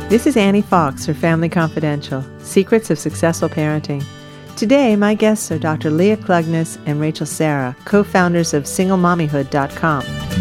This is Annie Fox for Family Confidential, Secrets of Successful Parenting. Today, my guests are Dr. Leah Klugnes and Rachel Sarah, co-founders of SingleMommyhood.com.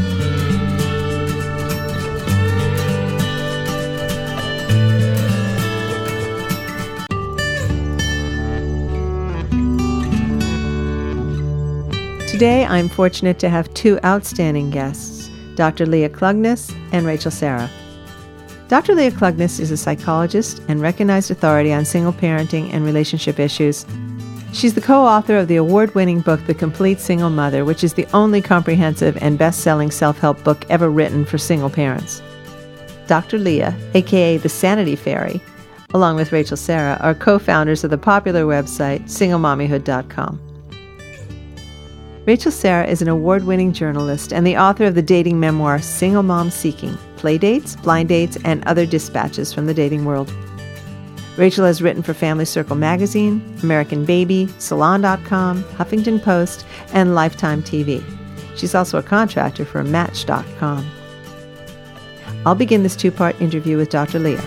Today, I'm fortunate to have two outstanding guests, Dr. Leah Klugnes and Rachel Sarah. Dr. Leah Klugnes is a psychologist and recognized authority on single parenting and relationship issues. She's the co-author of the award-winning book, The Complete Single Mother, which is the only comprehensive and best-selling self-help book ever written for single parents. Dr. Leah, aka the Sanity Fairy, along with Rachel Sarah, are co-founders of the popular website, SingleMommyhood.com. Rachel Sarah is an award-winning journalist and the author of the dating memoir, Single Mom Seeking, Playdates, Blind Dates, and Other Dispatches from the Dating World. Rachel has written for Family Circle Magazine, American Baby, Salon.com, Huffington Post, and Lifetime TV. She's also a contractor for Match.com. I'll begin this two-part interview with Dr. Leah.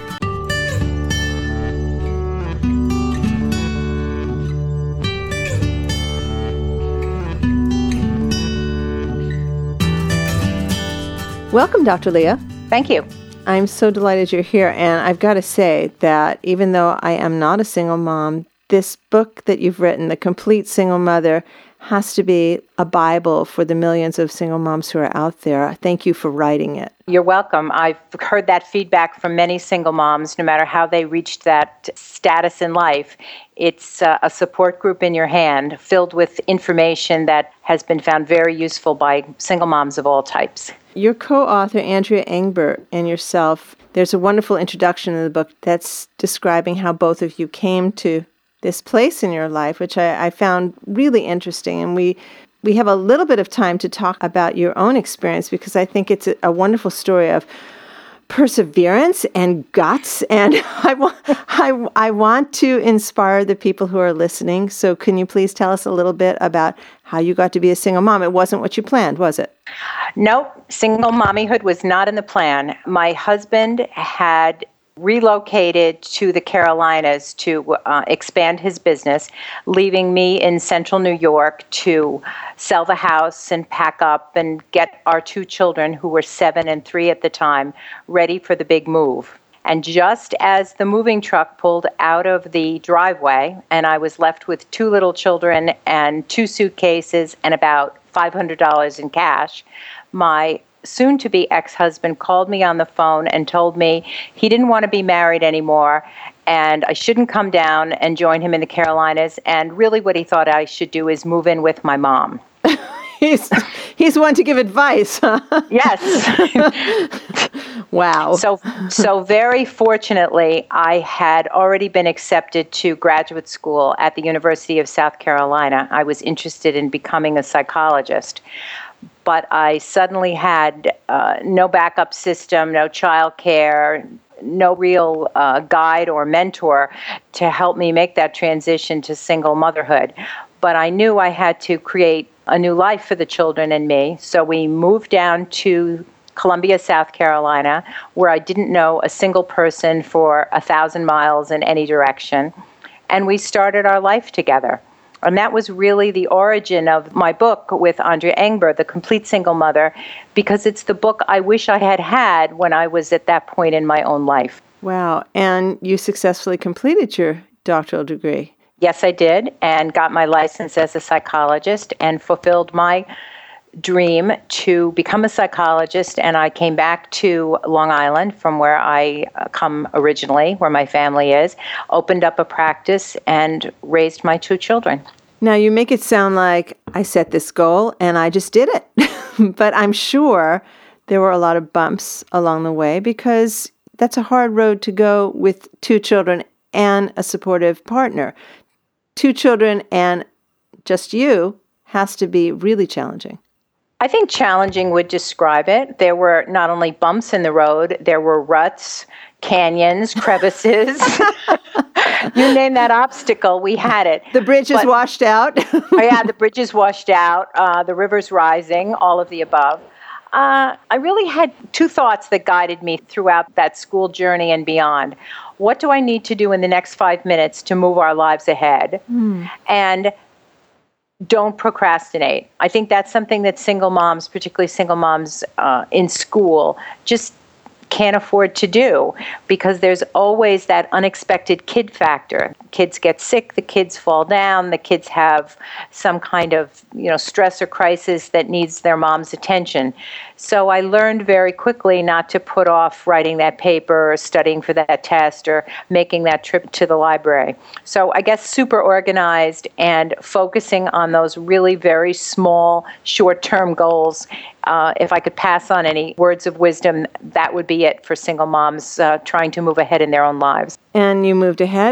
Welcome, Dr. Leah. Thank you. I'm so delighted you're here, and I've got to say that even though I am not a single mom, this book that you've written, The Complete Single Mother, has to be a Bible for the millions of single moms who are out there. Thank you for writing it. You're welcome. I've heard that feedback from many single moms, no matter how they reached that status in life. It's a support group in your hand filled with information that has been found very useful by single moms of all types. Your co-author, Andrea Engbert, and yourself, there's a wonderful introduction in the book that's describing how both of you came to this place in your life, which I found really interesting. And we have a little bit of time to talk about your own experience because I think it's a wonderful story of perseverance and guts. And I want to inspire the people who are listening. So can you please tell us a little bit about how you got to be a single mom? It wasn't what you planned, was it? Nope. Single mommyhood was not in the plan. My husband had relocated to the Carolinas to expand his business, leaving me in central New York to sell the house and pack up and get our two children, who were 7 and 3 at the time, ready for the big move. And just as the moving truck pulled out of the driveway and I was left with 2 little children and 2 suitcases and about $500 in cash, my soon-to-be ex-husband called me on the phone and told me he didn't want to be married anymore and I shouldn't come down and join him in the Carolinas, and really what he thought I should do is move in with my mom. He's one to give advice, huh? Yes. Wow. So very fortunately, I had already been accepted to graduate school at the University of South Carolina. I was interested in becoming a psychologist. But I suddenly had no backup system, no child care, no real guide or mentor to help me make that transition to single motherhood. But I knew I had to create a new life for the children and me. So we moved down to Columbia, South Carolina, where I didn't know a single person for 1,000 miles in any direction. And we started our life together. And that was really the origin of my book with Andrea Engbert, The Complete Single Mother, because it's the book I wish I had had when I was at that point in my own life. Wow. And you successfully completed your doctoral degree. Yes, I did, and got my license as a psychologist and fulfilled my dream to become a psychologist. And I came back to Long Island, from where I come originally, where my family is, opened up a practice and raised my 2 children. Now, you make it sound like I set this goal and I just did it. But I'm sure there were a lot of bumps along the way, because that's a hard road to go with 2 children and a supportive partner. 2 children and just you has to be really challenging. I think challenging would describe it. There were not only bumps in the road, there were ruts, canyons, crevices. You name that obstacle, we had it. The bridge is washed out. Yeah, the bridge is washed out, the river's rising, all of the above. I really had two thoughts that guided me throughout that school journey and beyond. What do I need to do in the next 5 minutes to move our lives ahead? And don't procrastinate. I think that's something that single moms, particularly single moms in school, just can't afford to do, because there's always that unexpected kid factor. Kids get sick, the kids fall down, the kids have some kind of, stress or crisis that needs their mom's attention. So I learned very quickly not to put off writing that paper or studying for that test or making that trip to the library. So I guess super organized and focusing on those really very small, short-term goals. If I could pass on any words of wisdom, that would be it for single moms trying to move ahead in their own lives. And you moved ahead,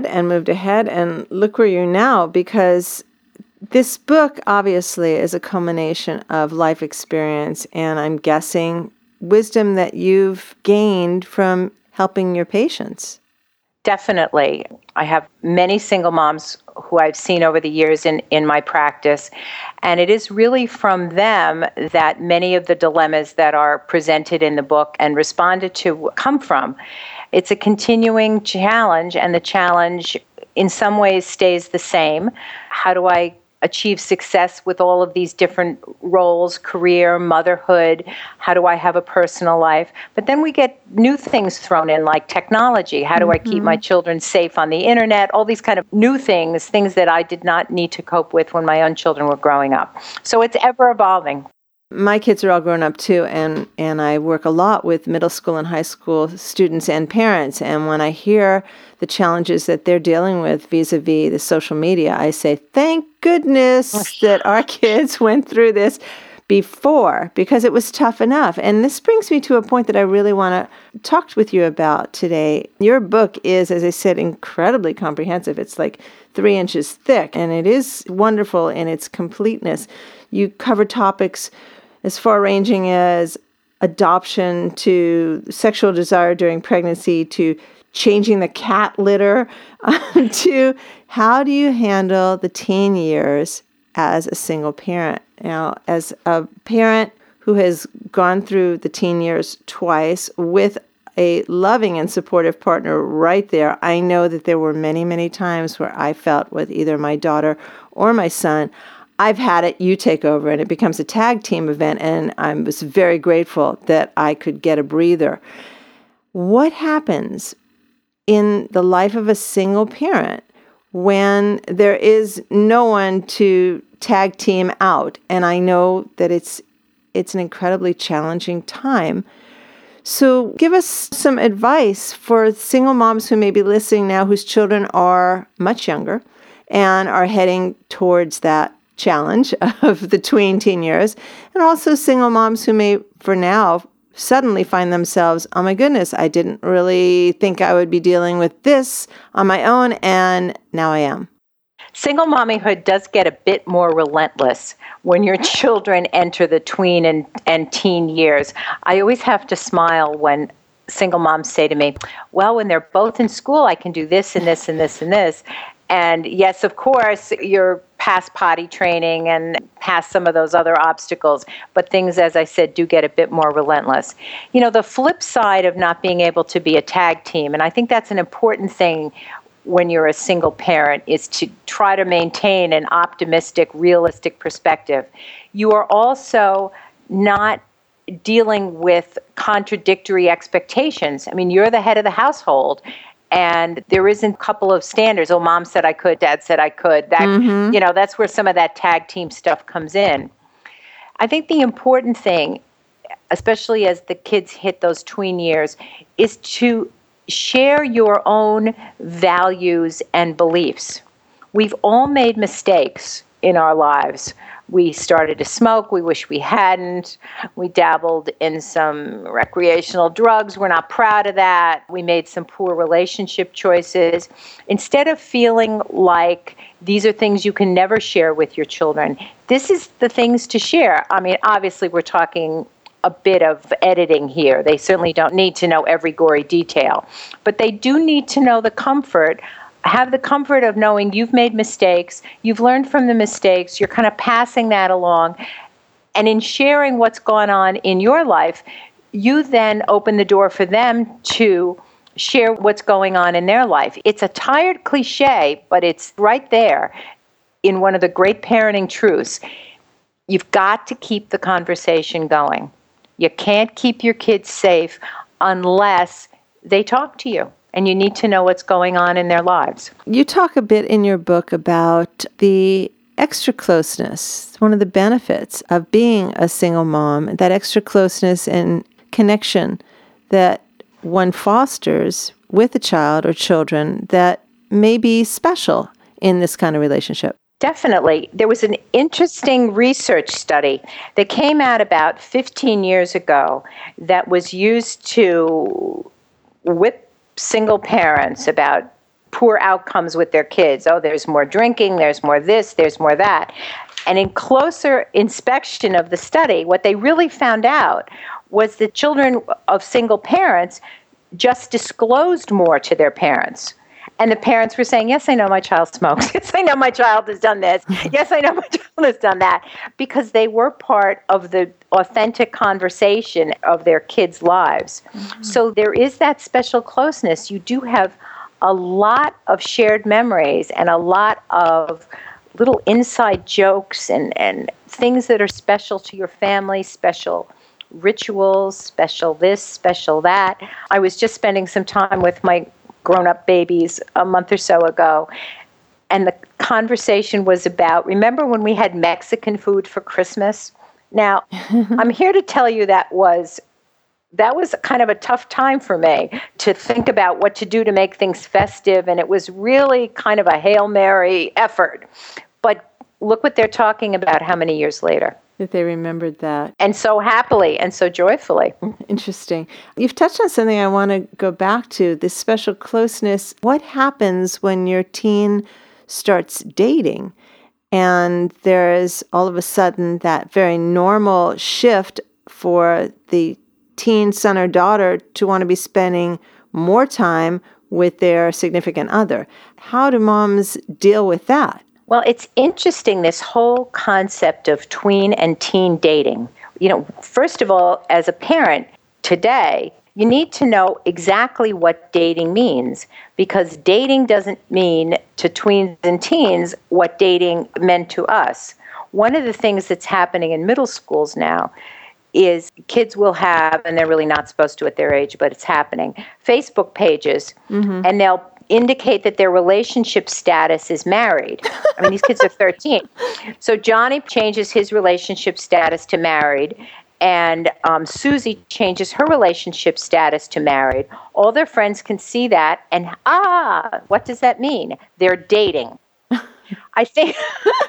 and look where you're now, because this book obviously is a culmination of life experience, and I'm guessing wisdom that you've gained from helping your patients. Definitely. I have many single moms who I've seen over the years in my practice, and it is really from them that many of the dilemmas that are presented in the book and responded to come from. It's a continuing challenge, and the challenge in some ways stays the same. How do I achieve success with all of these different roles, career, motherhood? How do I have a personal life? But then we get new things thrown in, like technology. How do I keep my children safe on the internet? All these kind of new things that I did not need to cope with when my own children were growing up. So it's ever evolving. My kids are all grown up too, and I work a lot with middle school and high school students and parents. And when I hear the challenges that they're dealing with vis-a-vis the social media, I say, thank goodness that our kids went through this before, because it was tough enough. And this brings me to a point that I really want to talk with you about today. Your book is, as I said, incredibly comprehensive. It's like 3 inches thick, and it is wonderful in its completeness. You cover topics as far-ranging as adoption to sexual desire during pregnancy to changing the cat litter to how do you handle the teen years as a single parent. Now, as a parent who has gone through the teen years twice with a loving and supportive partner right there, I know that there were many, many times where I felt with either my daughter or my son, I've had it, you take over, and it becomes a tag team event, and I was very grateful that I could get a breather. What happens in the life of a single parent when there is no one to tag team out? And I know that it's an incredibly challenging time. So give us some advice for single moms who may be listening now whose children are much younger and are heading towards that challenge of the teen years, and also single moms who may, for now, suddenly find themselves, oh my goodness, I didn't really think I would be dealing with this on my own, and now I am. Single mommyhood does get a bit more relentless when your children enter the tween and teen years. I always have to smile when single moms say to me, well, when they're both in school, I can do this and this and this and this. And yes, of course, you're past potty training and past some of those other obstacles, but things, as I said, do get a bit more relentless. The flip side of not being able to be a tag team, and I think that's an important thing when you're a single parent, is to try to maintain an optimistic, realistic perspective. You are also not dealing with contradictory expectations. I mean, you're the head of the household, and there isn't a couple of standards. Oh, mom said I could, dad said I could. That, that's where some of that tag team stuff comes in. I think the important thing, especially as the kids hit those tween years, is to share your own values and beliefs. We've all made mistakes in our lives. We started to smoke. We wish we hadn't. We dabbled in some recreational drugs. We're not proud of that. We made some poor relationship choices. Instead of feeling like these are things you can never share with your children, this is the things to share. I mean, obviously, we're talking a bit of editing here. They certainly don't need to know every gory detail, but they do need to know have the comfort of knowing you've made mistakes, you've learned from the mistakes, you're kind of passing that along, And in sharing what's gone on in your life, you then open the door for them to share what's going on in their life. It's a tired cliche, but it's right there in one of the great parenting truths. You've got to keep the conversation going. You can't keep your kids safe unless they talk to you, and you need to know what's going on in their lives. You talk a bit in your book about the extra closeness, one of the benefits of being a single mom, that extra closeness and connection that one fosters with a child or children that may be special in this kind of relationship. Definitely. There was an interesting research study that came out about 15 years ago that was used to whip single parents about poor outcomes with their kids. Oh, there's more drinking, there's more this, there's more that. And in closer inspection of the study, what they really found out was that children of single parents just disclosed more to their parents. And the parents were saying, yes, I know my child smokes. Yes, I know my child has done this. Yes, I know my child has done that. Because they were part of the authentic conversation of their kids' lives. Mm-hmm. So there is that special closeness. You do have a lot of shared memories and a lot of little inside jokes and things that are special to your family, special rituals, special this, special that. I was just spending some time with my grown-up babies a month or so ago, and the conversation was about, remember when we had Mexican food for Christmas? Now, I'm here to tell you that was kind of a tough time for me to think about what to do to make things festive, and it was really kind of a Hail Mary effort. But look what they're talking about how many years later. That they remembered that. And so happily and so joyfully. Interesting. You've touched on something I want to go back to, this special closeness. What happens when your teen starts dating and there is all of a sudden that very normal shift for the teen son or daughter to want to be spending more time with their significant other? How do moms deal with that? Well, it's interesting, this whole concept of tween and teen dating. First of all, as a parent today, you need to know exactly what dating means, because dating doesn't mean to tweens and teens what dating meant to us. One of the things that's happening in middle schools now is kids will have, and they're really not supposed to at their age, but it's happening, Facebook pages, and they'll indicate that their relationship status is married. I mean, these kids are 13. So Johnny changes his relationship status to married, and Susie changes her relationship status to married. All their friends can see that, and what does that mean? They're dating. I think...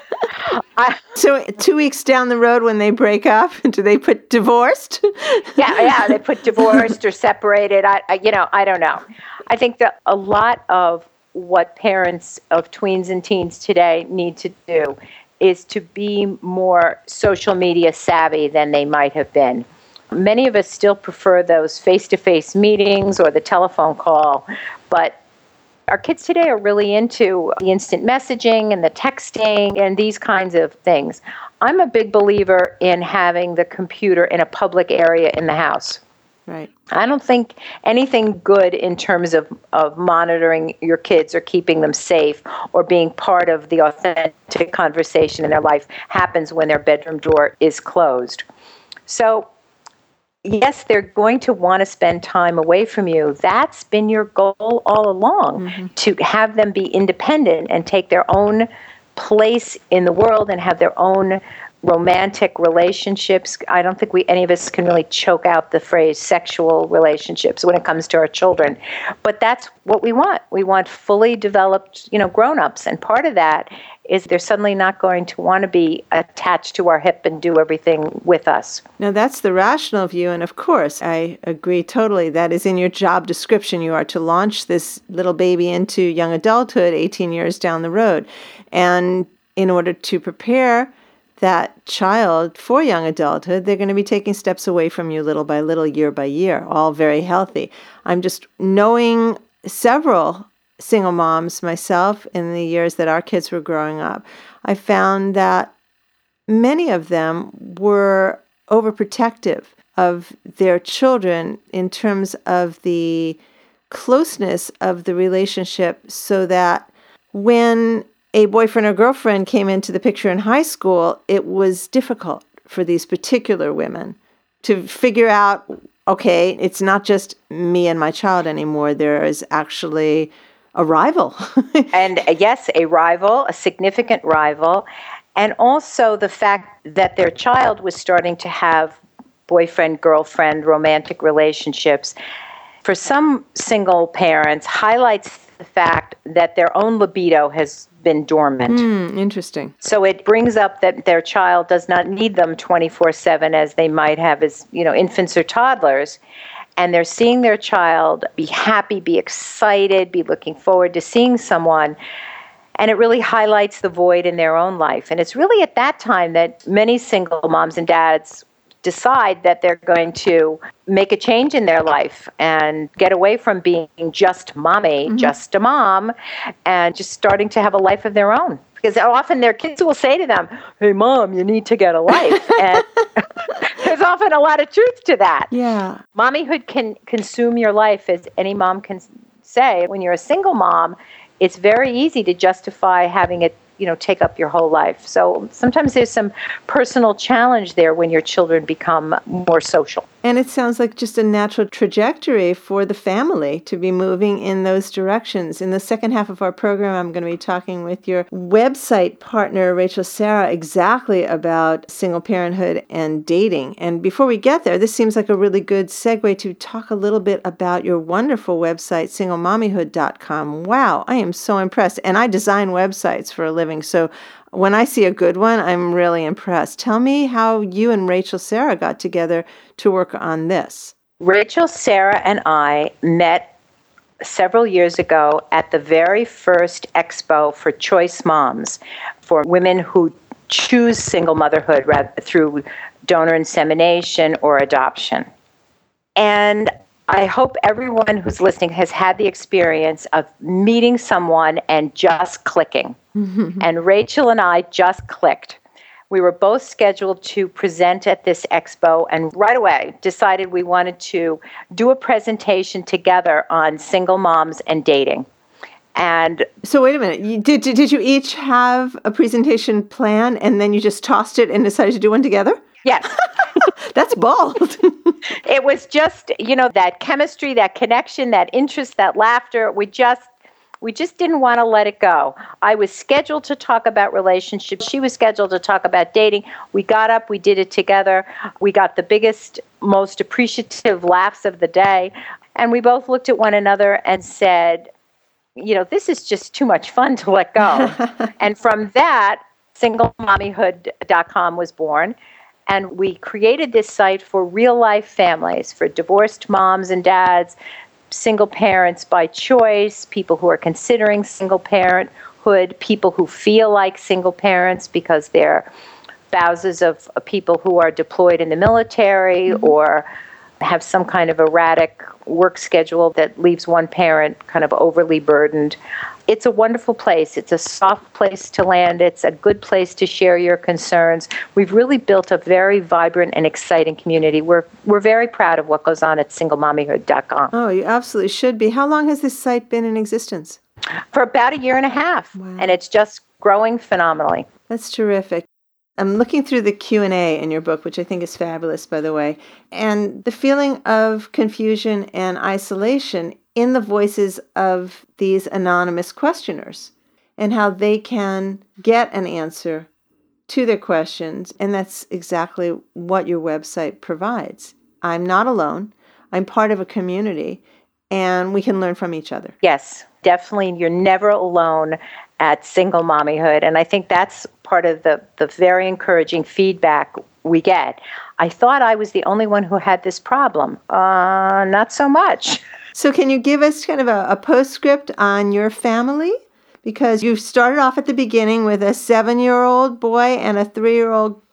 So 2 weeks down the road when they break up, do they put divorced? Yeah, they put divorced or separated. I don't know. I think that a lot of what parents of tweens and teens today need to do is to be more social media savvy than they might have been. Many of us still prefer those face-to-face meetings or the telephone call, but our kids today are really into the instant messaging and the texting and these kinds of things. I'm a big believer in having the computer in a public area in the house. Right. I don't think anything good in terms of monitoring your kids or keeping them safe or being part of the authentic conversation in their life happens when their bedroom door is closed. So, yes, they're going to want to spend time away from you. That's been your goal all along, to have them be independent and take their own place in the world and have their own romantic relationships. I don't think any of us can really choke out the phrase sexual relationships when it comes to our children. But that's what we want. We want fully developed, grown-ups. And part of that is they're suddenly not going to want to be attached to our hip and do everything with us. Now, that's the rational view. And of course, I agree totally. That is in your job description. You are to launch this little baby into young adulthood 18 years down the road. And in order to prepare that child for young adulthood, they're going to be taking steps away from you little by little, year by year, all very healthy. I'm just knowing several single moms myself in the years that our kids were growing up. I found that many of them were overprotective of their children in terms of the closeness of the relationship, so that when a boyfriend or girlfriend came into the picture in high school, it was difficult for these particular women to figure out, okay, it's not just me and my child anymore. There is actually a rival. And yes, a rival, a significant rival. And also the fact that their child was starting to have boyfriend, girlfriend, romantic relationships. For some single parents, highlights the fact that their own libido has been dormant. Interesting. So it brings up that their child does not need them 24/7 as they might have as, infants or toddlers. And they're seeing their child be happy, be excited, be looking forward to seeing someone. And it really highlights the void in their own life. And it's really at that time that many single moms and dads decide that they're going to make a change in their life and get away from being just mommy, just a mom, and just starting to have a life of their own. Because often their kids will say to them, "Hey, Mom, you need to get a life." And there's often a lot of truth to that. Yeah. Mommyhood can consume your life, as any mom can say. When you're a single mom, it's very easy to justify having it, take up your whole life. So sometimes there's some personal challenge there when your children become more social. And it sounds like just a natural trajectory for the family to be moving in those directions. In the second half of our program, I'm going to be talking with your website partner, Rachel Sarah, exactly about single parenthood and dating. And before we get there, this seems like a really good segue to talk a little bit about your wonderful website, singlemommyhood.com. Wow, I am so impressed. And I design websites for a living. So when I see a good one, I'm really impressed. Tell me how you and Rachel Sarah got together to work on this. Rachel Sarah and I met several years ago at the very first expo for Choice Moms, for women who choose single motherhood rather through donor insemination or adoption. And I hope everyone who's listening has had the experience of meeting someone and just clicking. And Rachel and I just clicked. We were both scheduled to present at this expo and right away decided we wanted to do a presentation together on single moms and dating. And so wait a minute, did you each have a presentation plan and then you just tossed it and decided to do one together? Yes. That's bold. It was just, that chemistry, that connection, that interest, that laughter. We just didn't want to let it go. I was scheduled to talk about relationships. She was scheduled to talk about dating. We got up, we did it together. We got the biggest, most appreciative laughs of the day. And we both looked at one another and said, this is just too much fun to let go. And from that, singlemommyhood.com was born. And we created this site for real-life families, for divorced moms and dads, single parents by choice, people who are considering single parenthood, people who feel like single parents because they're spouses of people who are deployed in the military or have some kind of erratic work schedule that leaves one parent kind of overly burdened. It's a wonderful place. It's a soft place to land. It's a good place to share your concerns. We've really built a very vibrant and exciting community. We're very proud of what goes on at singlemommyhood.com. Oh, you absolutely should be. How long has this site been in existence? For about 1.5 years. Wow. And it's just growing phenomenally. That's terrific. I'm looking through the Q&A in your book, which I think is fabulous, by the way, and the feeling of confusion and isolation in the voices of these anonymous questioners and how they can get an answer to their questions. And that's exactly what your website provides. I'm not alone. I'm part of a community, and we can learn from each other. Yes, definitely. You're never alone at Single Mommyhood. And I think that's part of the very encouraging feedback we get. I thought I was the only one who had this problem. Not so much. So can you give us kind of a postscript on your family? Because you started off at the beginning with a 7-year-old boy and a 3-year-old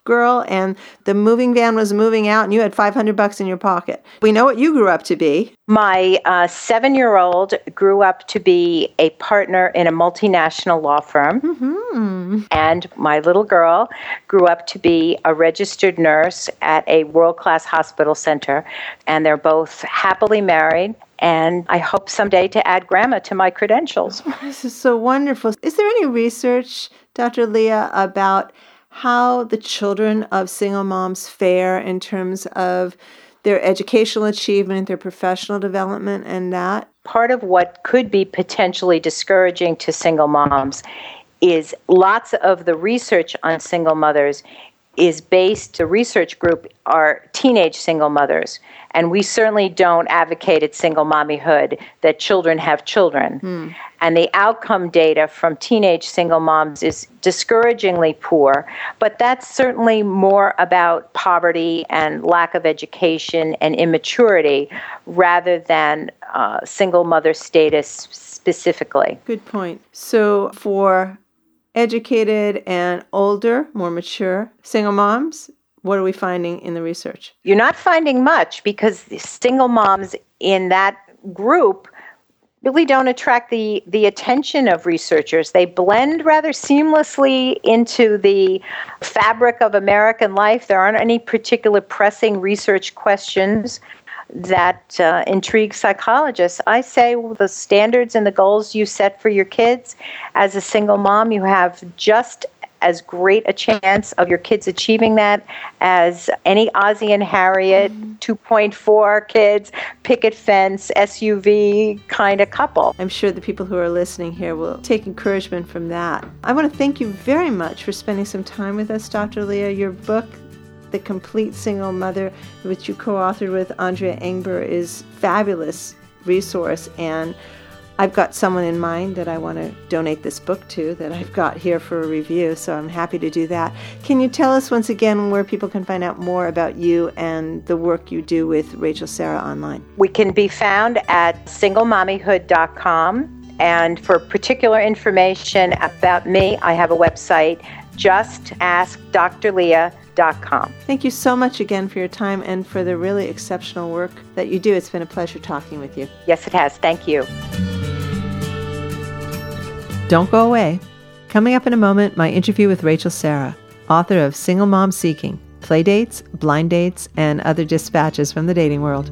girl and the moving van was moving out and you had $500 in your pocket. We know what you grew up to be. My 7-year-old grew up to be a partner in a multinational law firm. Mm-hmm. And my little girl grew up to be a registered nurse at a world-class hospital center. And they're both happily married. And I hope someday to add grandma to my credentials. Oh, this is so wonderful. Is there any research, Dr. Leah, about how the children of single moms fare in terms of their educational achievement, their professional development, and that? Part of what could be potentially discouraging to single moms is lots of the research on single mothers is based, the research group are teenage single mothers. And we certainly don't advocate at Single Mommyhood that children have children. And the outcome data from teenage single moms is discouragingly poor. But that's certainly more about poverty and lack of education and immaturity rather than single mother status specifically. Good point. So for educated and older, more mature single moms, what are we finding in the research? You're not finding much because the single moms in that group really don't attract the attention of researchers. They blend rather seamlessly into the fabric of American life. There aren't any particular pressing research questions that intrigue psychologists. I say the standards and the goals you set for your kids as a single mom, you have just as great a chance of your kids achieving that as any Ozzie and Harriet 2.4 kids, picket fence, SUV kind of couple. I'm sure the people who are listening here will take encouragement from that. I want to thank you very much for spending some time with us, Dr. Leah. Your book, The Complete Single Mother, which you co-authored with Andrea Engber, is a fabulous resource, and I've got someone in mind that I want to donate this book to that I've got here for a review, so I'm happy to do that. Can you tell us once again where people can find out more about you and the work you do with Rachel Sarah online? We can be found at singlemommyhood.com, and for particular information about me, I have a website, justaskdrleah.com. Thank you so much again for your time and for the really exceptional work that you do. It's been a pleasure talking with you. Yes, it has. Thank you. Don't go away. Coming up in a moment, my interview with Rachel Sarah, author of Single Mom Seeking, Playdates, Blind Dates, and Other Dispatches from the Dating World.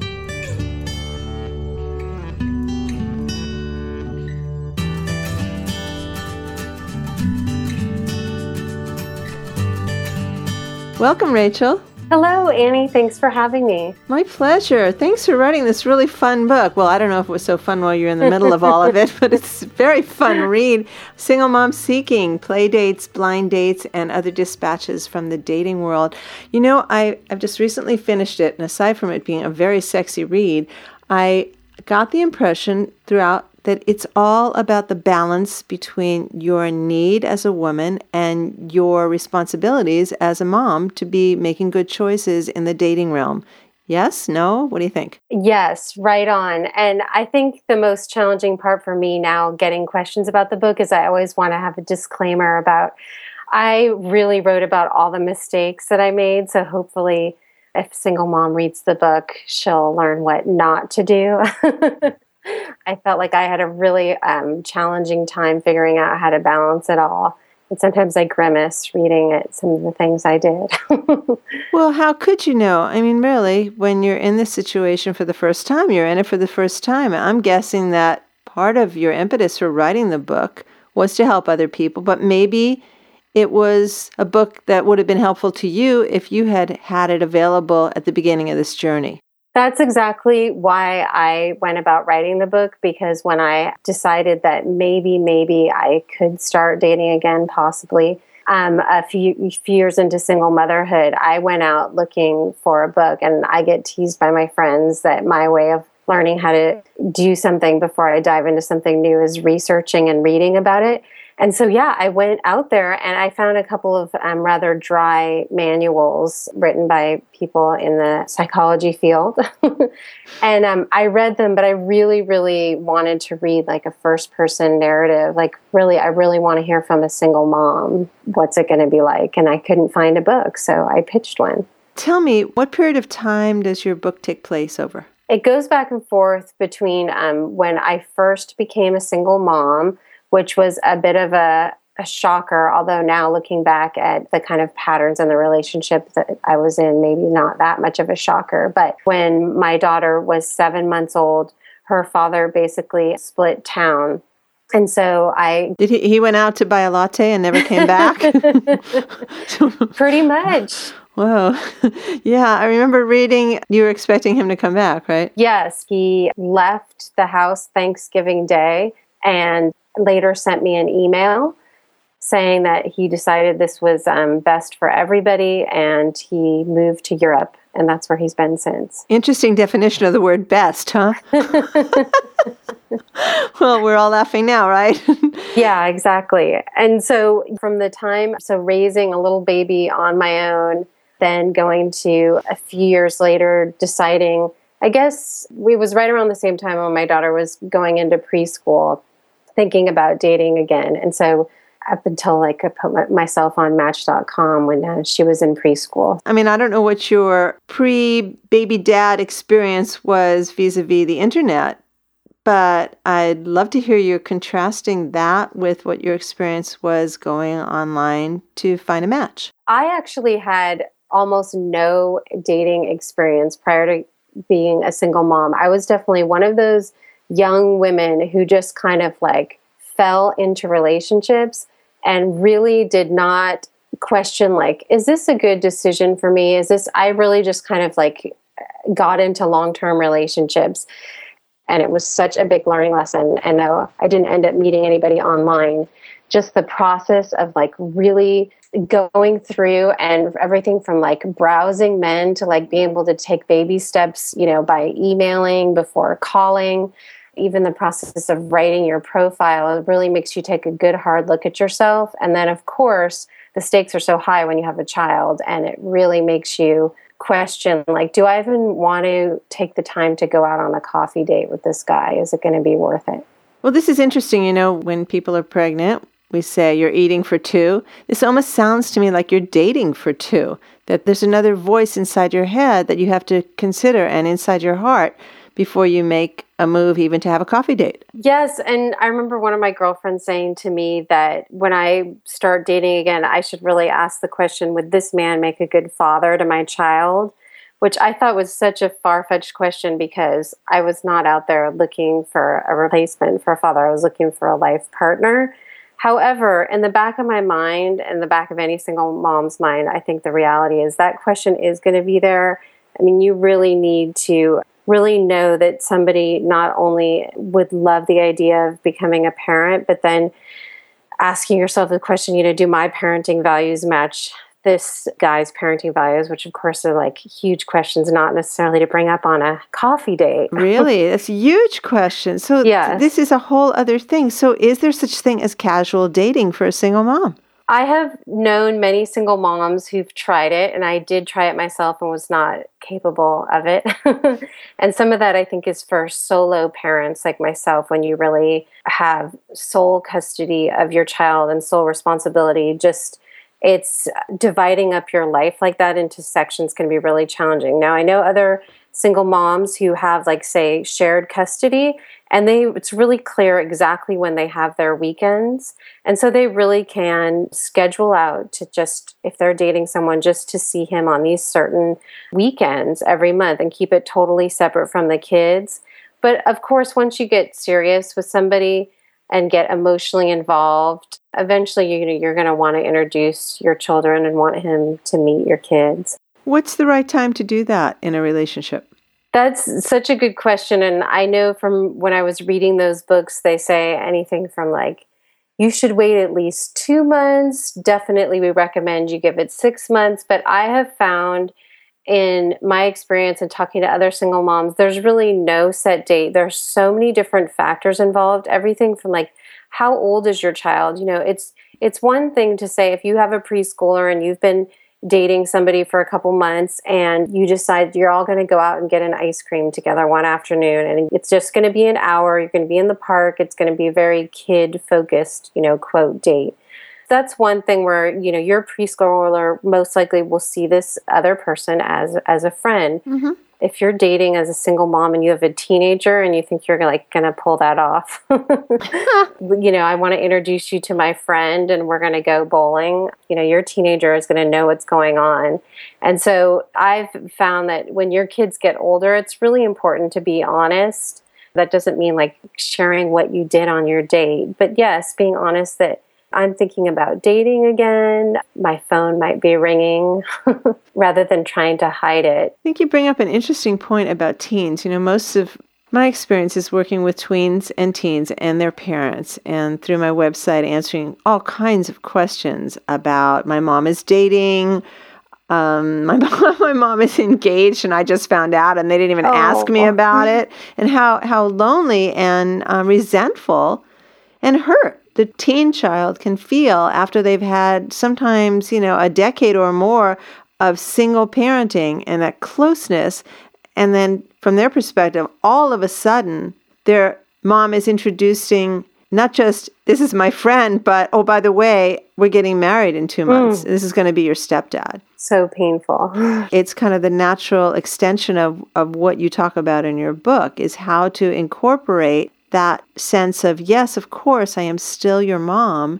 Welcome, Rachel. Hello, Annie. Thanks for having me. My pleasure. Thanks for writing this really fun book. Well, I don't know if it was so fun while you're in the middle of all of it, but it's a very fun read. Single Mom Seeking, Playdates, Blind Dates, and Other Dispatches from the Dating World. You know, I've just recently finished it, and aside from it being a very sexy read, I got the impression throughout that it's all about the balance between your need as a woman and your responsibilities as a mom to be making good choices in the dating realm. Yes? No? What do you think? Yes, right on. And I think the most challenging part for me now getting questions about the book is I always want to have a disclaimer about, I really wrote about all the mistakes that I made. So hopefully if a single mom reads the book, she'll learn what not to do. I felt like I had a really challenging time figuring out how to balance it all. And sometimes I grimace reading it, some of the things I did. Well, how could you know? I mean, really, when you're in this situation for the first time, you're in it for the first time. I'm guessing that part of your impetus for writing the book was to help other people, but maybe it was a book that would have been helpful to you if you had had it available at the beginning of this journey. That's exactly why I went about writing the book, because when I decided that maybe I could start dating again, possibly, a few years into single motherhood, I went out looking for a book, and I get teased by my friends that my way of learning how to do something before I dive into something new is researching and reading about it. And so, yeah, I went out there and I found a couple of rather dry manuals written by people in the psychology field. And I read them, but I really, really wanted to read like a first person narrative. Like, really, I really want to hear from a single mom. What's it going to be like? And I couldn't find a book, so I pitched one. Tell me, what period of time does your book take place over? It goes back and forth between when I first became a single mom, which was a bit of a shocker, although now looking back at the kind of patterns in the relationship that I was in, maybe not that much of a shocker. But when my daughter was 7 months old, her father basically split town. And so he went out to buy a latte and never came back? Pretty much. Whoa. Yeah, I remember reading you were expecting him to come back, right? Yes, he left the house Thanksgiving Day and later sent me an email saying that he decided this was best for everybody and he moved to Europe, and that's where he's been since. Interesting definition of the word best, huh? Well, we're all laughing now, right? Yeah, exactly. And so from the time, raising a little baby on my own, then going to a few years later, deciding, I guess it was right around the same time when my daughter was going into preschool, thinking about dating again. And so up until I put myself on Match.com when she was in preschool. I mean, I don't know what your pre-baby dad experience was vis-a-vis the internet, but I'd love to hear you contrasting that with what your experience was going online to find a match. I actually had almost no dating experience prior to being a single mom. I was definitely one of those young women who just kind of like fell into relationships and really did not question, like, is this a good decision for me? I really just kind of like got into long-term relationships. And it was such a big learning lesson. And though I didn't end up meeting anybody online, just the process of like really going through and everything from like browsing men to like being able to take baby steps, by emailing before calling, even the process of writing your profile, it really makes you take a good hard look at yourself. And then of course, the stakes are so high when you have a child, and it really makes you question, like, do I even want to take the time to go out on a coffee date with this guy? Is it going to be worth it? Well, this is interesting. When people are pregnant, we say you're eating for two. This almost sounds to me like you're dating for two, that there's another voice inside your head that you have to consider and inside your heart before you make a move even to have a coffee date. Yes, and I remember one of my girlfriends saying to me that when I start dating again, I should really ask the question, would this man make a good father to my child? Which I thought was such a far-fetched question because I was not out there looking for a replacement for a father. I was looking for a life partner. However, in the back of my mind, in the back of any single mom's mind, I think the reality is that question is going to be there. I mean, you really need to really know that somebody not only would love the idea of becoming a parent, but then asking yourself the question, do my parenting values match this guy's parenting values, which of course are like huge questions, not necessarily to bring up on a coffee date. Really? That's a huge question. So yes. This is a whole other thing. So is there such thing as casual dating for a single mom? I have known many single moms who've tried it, and I did try it myself and was not capable of it. And some of that I think is for solo parents like myself, when you really have sole custody of your child and sole responsibility. It's dividing up your life like that into sections can be really challenging. Now, I know other single moms who have, like, say, shared custody, and it's really clear exactly when they have their weekends. And so they really can schedule out to just, if they're dating someone, just to see him on these certain weekends every month and keep it totally separate from the kids. But of course, once you get serious with somebody and get emotionally involved, eventually you're going to want to introduce your children and want him to meet your kids. What's the right time to do that in a relationship? That's such a good question. And I know from when I was reading those books, they say anything from like, you should wait at least 2 months. Definitely we recommend you give it 6 months. But I have found in my experience and talking to other single moms, there's really no set date. There's so many different factors involved. Everything from like, how old is your child? You know, it's one thing to say if you have a preschooler and you've been dating somebody for a couple months and you decide you're all going to go out and get an ice cream together one afternoon and it's just going to be an hour, you're going to be in the park, it's going to be a very kid focused, you know, quote date. That's one thing where, you know, your preschooler most likely will see this other person as a friend. Mm-hmm. If you're dating as a single mom and you have a teenager and you think you're like going to pull that off, you know, I want to introduce you to my friend and we're going to go bowling. You know, your teenager is going to know what's going on. And so I've found that when your kids get older, it's really important to be honest. That doesn't mean like sharing what you did on your date, but yes, being honest that I'm thinking about dating again. My phone might be ringing rather than trying to hide it. I think you bring up an interesting point about teens. You know, most of my experience is working with tweens and teens and their parents, and through my website answering all kinds of questions about my mom is dating, my mom is engaged and I just found out and they didn't even ask me about it, and how lonely and resentful and hurt the teen child can feel after they've had sometimes, you know, a decade or more of single parenting and that closeness. And then from their perspective, all of a sudden, their mom is introducing not just, this is my friend, but, oh, by the way, we're getting married in 2 months. This is going to be your stepdad. So painful. It's kind of the natural extension of what you talk about in your book, is how to incorporate that sense of, yes, of course, I am still your mom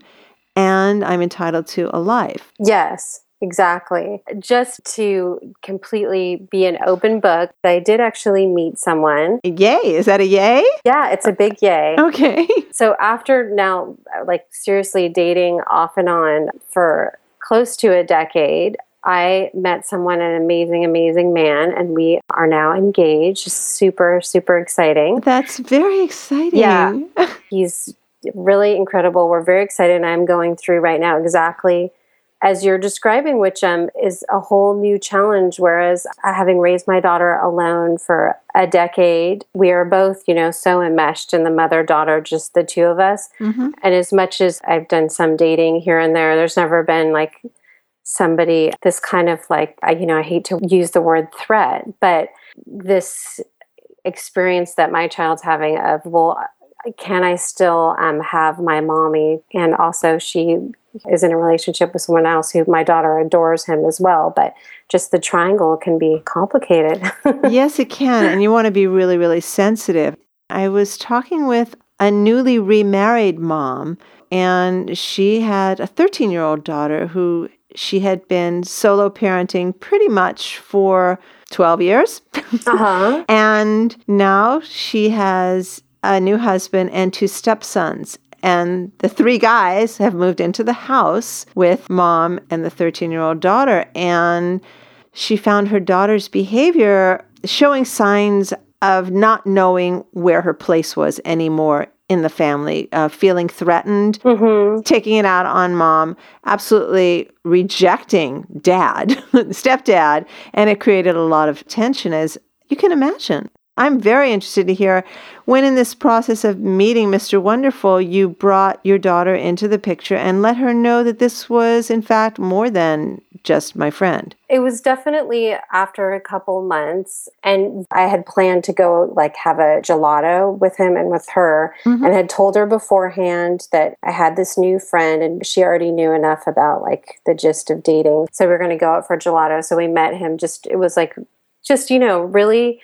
and I'm entitled to a life. Yes, exactly. Just to completely be an open book, I did actually meet someone. Yay. Is that a yay? Yeah, it's a big yay. Okay. So after now, like seriously dating off and on for close to a decade, I met someone, an amazing, amazing man, and we are now engaged. Super, super exciting. That's very exciting. Yeah. He's really incredible. We're very excited. And I'm going through right now exactly as you're describing, which is a whole new challenge. Whereas having raised my daughter alone for a decade, we are both, you know, so enmeshed in the mother-daughter, just the two of us. Mm-hmm. And as much as I've done some dating here and there, there's never been like somebody, this kind of like, I hate to use the word threat, but this experience that my child's having of, well, can I still have my mommy? And also she is in a relationship with someone else who my daughter adores him as well. But just the triangle can be complicated. Yes, it can. And you want to be really, really sensitive. I was talking with a newly remarried mom, and she had a 13-year-old daughter who she had been solo parenting pretty much for 12 years. Uh-huh. And now she has a new husband and 2 stepsons. And the 3 guys have moved into the house with mom and the 13-year-old daughter. And she found her daughter's behavior showing signs of not knowing where her place was anymore in the family, feeling threatened, taking it out on mom, absolutely rejecting dad, stepdad. And it created a lot of tension, as you can imagine. I'm very interested to hear when in this process of meeting Mr. Wonderful, you brought your daughter into the picture and let her know that this was, in fact, more than just my friend. It was definitely after a couple months, and I had planned to go like have a gelato with him and with her, and had told her beforehand that I had this new friend, and she already knew enough about like the gist of dating. So we were going to go out for gelato. So we met him. It was like, really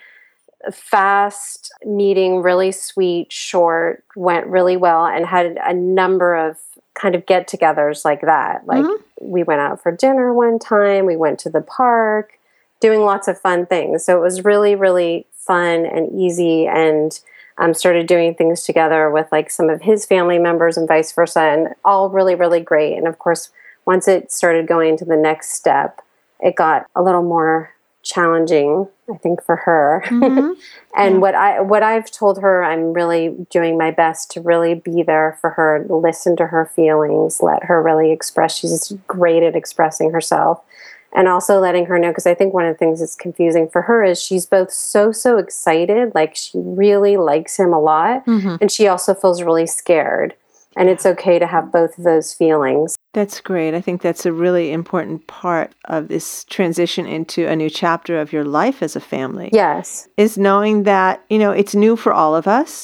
fast meeting, really sweet, short, went really well, and had a number of kind of get-togethers like that. Like we went out for dinner one time, we went to the park, doing lots of fun things. So it was really, really fun and easy, and started doing things together with like some of his family members and vice versa, and all really, really great. And of course, once it started going to the next step, it got a little more challenging, I think, for her. And what I've told her, I'm really doing my best to really be there for her, listen to her feelings, let her really express. She's great at expressing herself. And also letting her know, because I think one of the things that's confusing for her is she's both so excited, like she really likes him a lot, and she also feels really scared. And it's okay to have both of those feelings. That's great. I think that's a really important part of this transition into a new chapter of your life as a family. Yes. Is knowing that, it's new for all of us.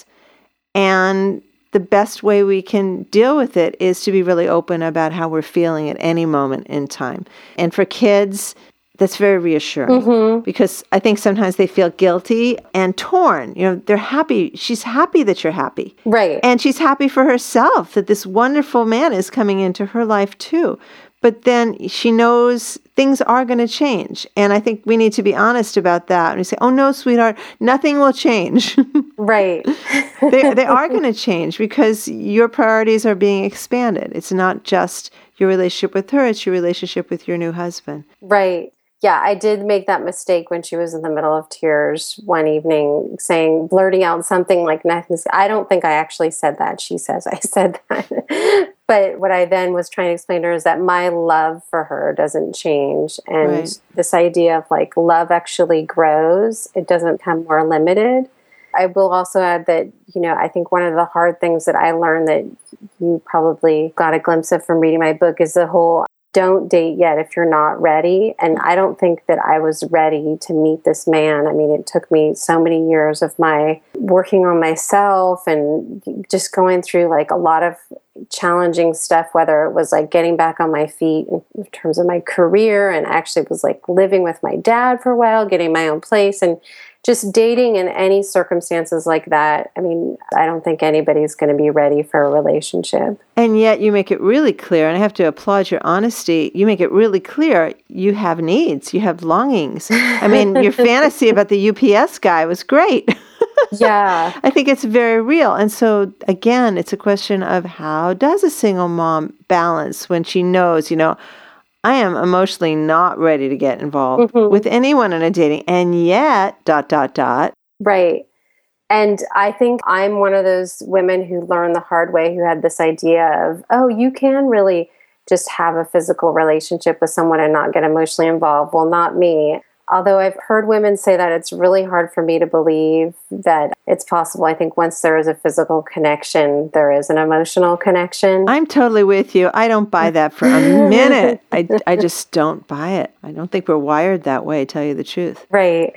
And the best way we can deal with it is to be really open about how we're feeling at any moment in time. And for kids, that's very reassuring because I think sometimes they feel guilty and torn. They're happy. She's happy that you're happy. Right. And she's happy for herself that this wonderful man is coming into her life too. But then she knows things are going to change. And I think we need to be honest about that. And we say, oh, no, sweetheart, nothing will change. Right. They are going to change because your priorities are being expanded. It's not just your relationship with her, it's your relationship with your new husband. Right. Yeah, I did make that mistake when she was in the middle of tears one evening, blurting out something like nothing. I don't think I actually said that. She says I said that. But what I then was trying to explain to her is that my love for her doesn't change. And this idea of like love actually grows. It doesn't become more limited. I will also add that, I think one of the hard things that I learned that you probably got a glimpse of from reading my book is the whole don't date yet if you're not ready. And I don't think that I was ready to meet this man. I mean, it took me so many years of my working on myself and just going through like a lot of challenging stuff, whether it was like getting back on my feet in terms of my career, and actually was like living with my dad for a while, getting my own place, and just dating in any circumstances like that. I mean, I don't think anybody's going to be ready for a relationship. And yet you make it really clear, and I have to applaud your honesty, you make it really clear you have needs, you have longings. I mean, your fantasy about the UPS guy was great. Yeah. I think it's very real. And so, again, it's a question of how does a single mom balance when she knows, I am emotionally not ready to get involved with anyone in a dating, and yet, ... Right. And I think I'm one of those women who learned the hard way, who had this idea of, oh, you can really just have a physical relationship with someone and not get emotionally involved. Well, not me. Although I've heard women say that, it's really hard for me to believe that it's possible. I think once there is a physical connection, there is an emotional connection. I'm totally with you. I don't buy that for a minute. I just don't buy it. I don't think we're wired that way, to tell you the truth. Right.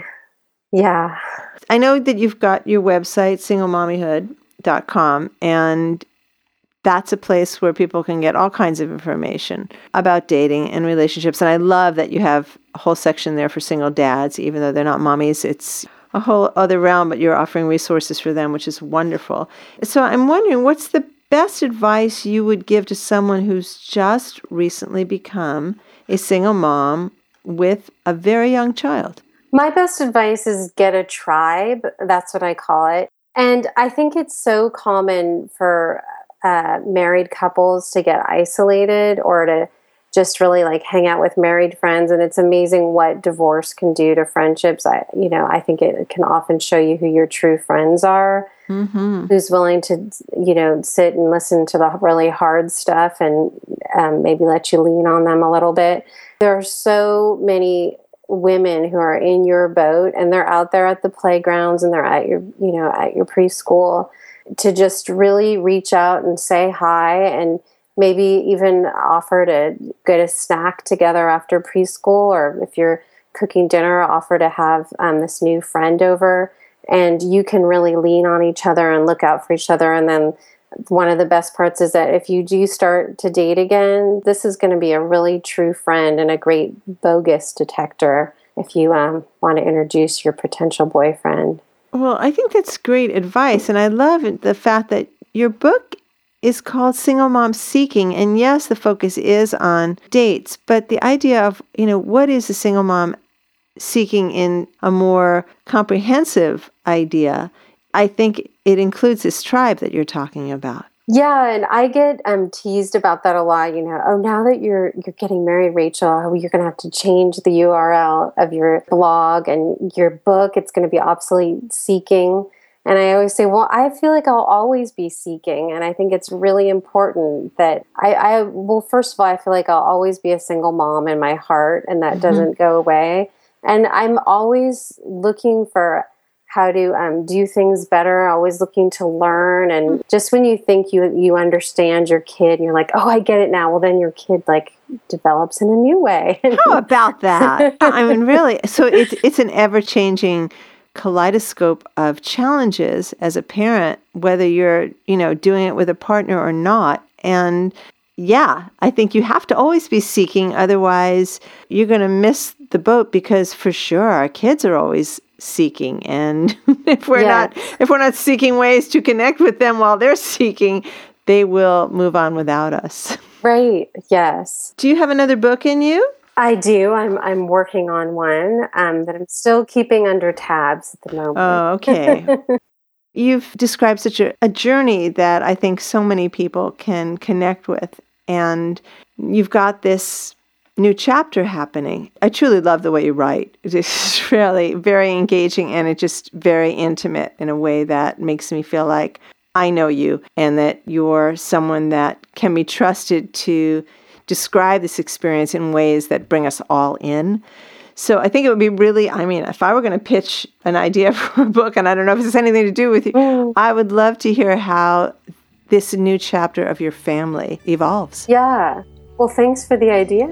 Yeah. I know that you've got your website, singlemomlyhood.com, and that's a place where people can get all kinds of information about dating and relationships. And I love that you have a whole section there for single dads, even though they're not mommies. It's a whole other realm, but you're offering resources for them, which is wonderful. So I'm wondering, what's the best advice you would give to someone who's just recently become a single mom with a very young child? My best advice is get a tribe. That's what I call it. And I think it's so common for married couples to get isolated or to just really like hang out with married friends. And it's amazing what divorce can do to friendships. I think it can often show you who your true friends are, who's willing to, sit and listen to the really hard stuff and maybe let you lean on them a little bit. There are so many women who are in your boat, and they're out there at the playgrounds and they're at your, at your preschool, to just really reach out and say hi, and maybe even offer to get a snack together after preschool, or if you're cooking dinner, offer to have this new friend over, and you can really lean on each other and look out for each other. And then one of the best parts is that if you do start to date again, this is going to be a really true friend and a great bogus detector if you want to introduce your potential boyfriend. Well, I think that's great advice. And I love the fact that your book is called Single Mom Seeking. And yes, the focus is on dates, but the idea of, what is a single mom seeking in a more comprehensive idea, I think it includes this tribe that you're talking about. Yeah, and I get teased about that a lot. Oh, now that you're getting married, Rachel, you're going to have to change the URL of your blog and your book. It's going to be obsolete seeking. And I always say, well, I feel like I'll always be seeking. And I think it's really important that well, first of all, I feel like I'll always be a single mom in my heart, and that doesn't go away. And I'm always looking for how to do things better, always looking to learn. And just when you think you understand your kid, and you're like, oh, I get it now. Well, then your kid develops in a new way. How about that? I mean, really. So it's an ever-changing kaleidoscope of challenges as a parent, whether you're, doing it with a partner or not. And yeah, I think you have to always be seeking. Otherwise, you're going to miss the boat, because for sure our kids are always seeking. And if we're not seeking ways to connect with them while they're seeking, they will move on without us. Right. Yes. Do you have another book in you? I do. I'm working on one that I'm still keeping under tabs at the moment. Oh, okay. You've described such a journey that I think so many people can connect with. And you've got this new chapter happening. I truly love the way you write. It's really very engaging, and it's just very intimate in a way that makes me feel like I know you, and that you're someone that can be trusted to describe this experience in ways that bring us all in. So I think it would be really, if I were going to pitch an idea for a book, and I don't know if this has anything to do with you, I would love to hear how this new chapter of your family evolves. Yeah. Well, thanks for the idea.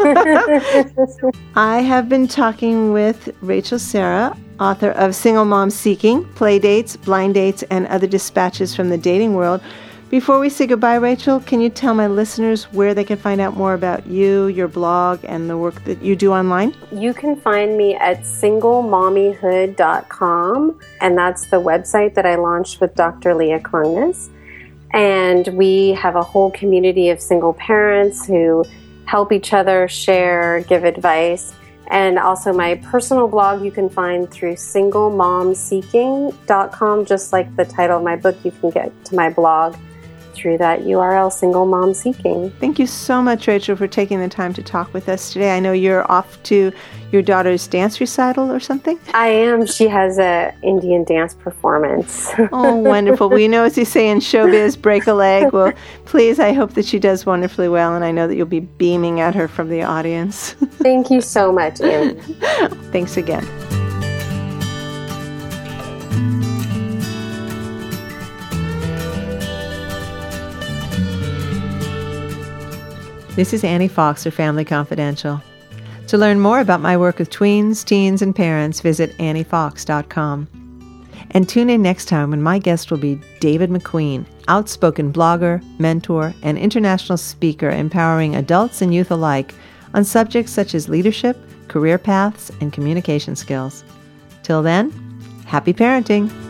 I have been talking with Rachel Serra, author of Single Mom Seeking, Playdates, Blind Dates, and Other Dispatches from the Dating World. Before we say goodbye, Rachel, can you tell my listeners where they can find out more about you, your blog, and the work that you do online? You can find me at singlemommyhood.com, and that's the website that I launched with Dr. Leah Klungnes. And we have a whole community of single parents who help each other, share, give advice. And also my personal blog you can find through singlemomseeking.com. Just like the title of my book, you can get to my blog through that URL, Single Mom Seeking. Thank you so much, Rachel, for taking the time to talk with us today. I know you're off to your daughter's dance recital or something? I am. She has an Indian dance performance. Oh, wonderful. Well, as you say in showbiz, break a leg. Well, please, I hope that she does wonderfully well, and I know that you'll be beaming at her from the audience. Thank you so much, Anne. Thanks again. This is Annie Fox for Family Confidential. To learn more about my work with tweens, teens, and parents, visit anniefox.com. And tune in next time when my guest will be David McQueen, outspoken blogger, mentor, and international speaker empowering adults and youth alike on subjects such as leadership, career paths, and communication skills. Till then, happy parenting!